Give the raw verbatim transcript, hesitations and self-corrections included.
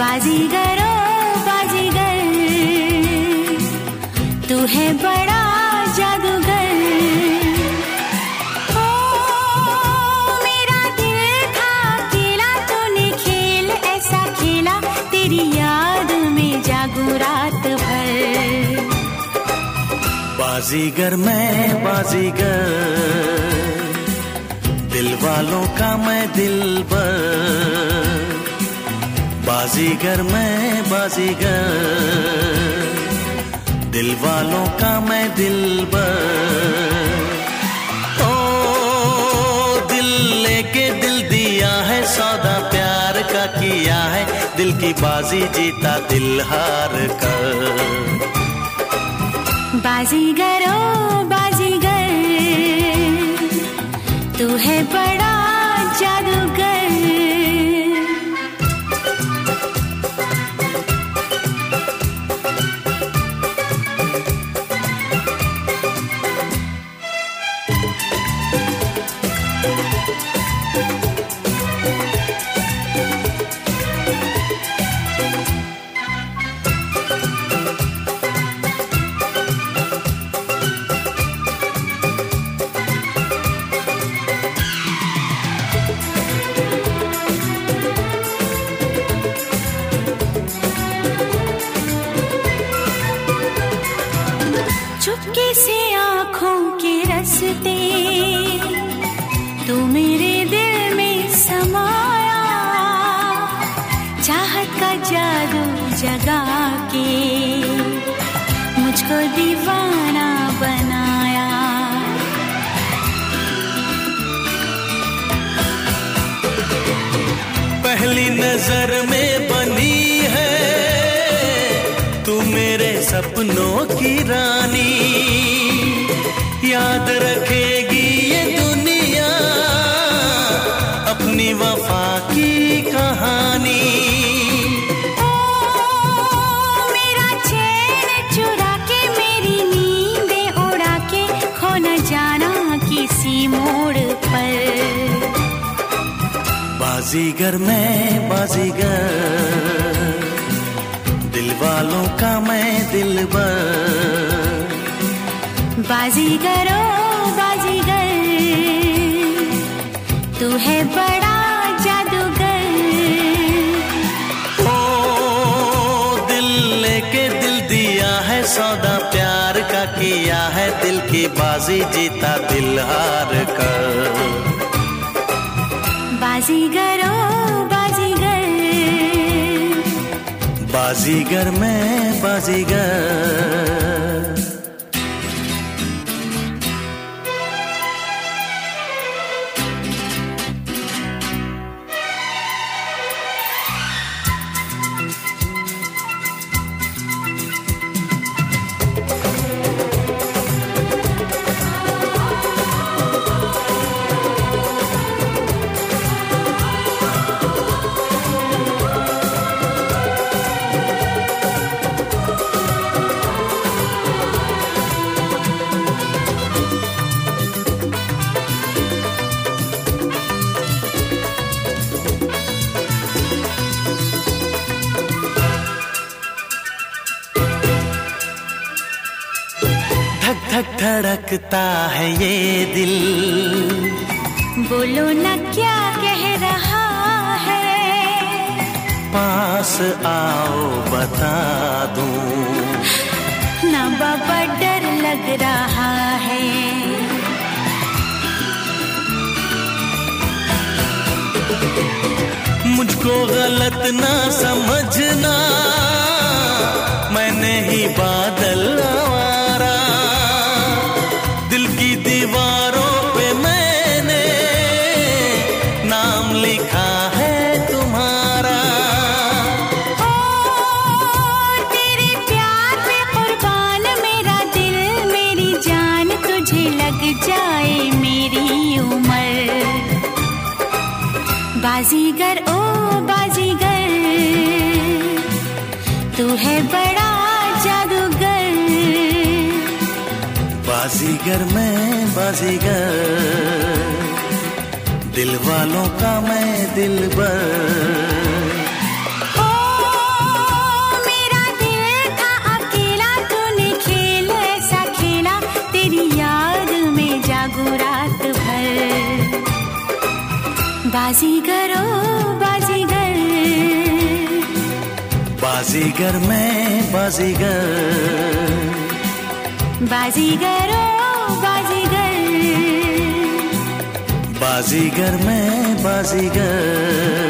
बाजीगर ओ बाजीगर, तू है बड़ा जादूगर। ओ मेरा दिल था अकेला, तूने खेल ऐसा खेला, तेरी याद में जागू रात भर। बाजीगर मैं बाजीगर, दिल वालों का मैं दिलबर। बाजीगर मैं बाजीगर, दिल वालों का मैं दिलबर। ओ दिल लेके दिल दिया है, सौदा प्यार का किया है, दिल की बाजी जीता दिल हार कर। बाजीगर ओ बाजीगर, तू है बड़ा जादूगर। चुपके से आँखों के रस्ते, तू मेरे दिल में समाया, चाहत का जादू जगा के मुझको दीवाना बनाया। पहली नजर में बनी है तू मेरे सपनों की रानी, याद रखेगी ये दुनिया अपनी वफा की कहानी। ओ मेरा चैन चुरा के, मेरी नींदें उड़ा के, खो न जाना किसी मोड़ पर। बाजीगर मैं बाजीगर, दिल वालों का मैं दिलबर। बाजीगर ओ बाजीगर, तू है बड़ा जादूगर। ओ दिल लेके दिल दिया है, सौदा प्यार का किया है, दिल की बाजी जीता दिल हार कर। बाजीगर ओ बाजीगर, बाजीगर मैं बाजीगर। धक धड़कता है ये दिल, बोलो न क्या कह रहा है, पास आओ बता दूं, ना बाबा डर लग रहा है। मुझको गलत ना समझना, मैंने ही बादल आवारा, दिल की दीवारों पे मैंने नाम लिखा है तुम्हारा। ओ तेरे प्यार पे कुर्बान मेरा दिल मेरी जान, तुझे लग जाए मेरी उम्र। बाजीगर ओ बाजीगर, तू है बड़ा जादूगर। बाजीगर मैं बाजीगर, दिल वालों का मैं दिलबर। ओ बाजीगर मैं बाजीगर, बाजीगर ओ बाजीगर, बाजीगर मैं बाजीगर।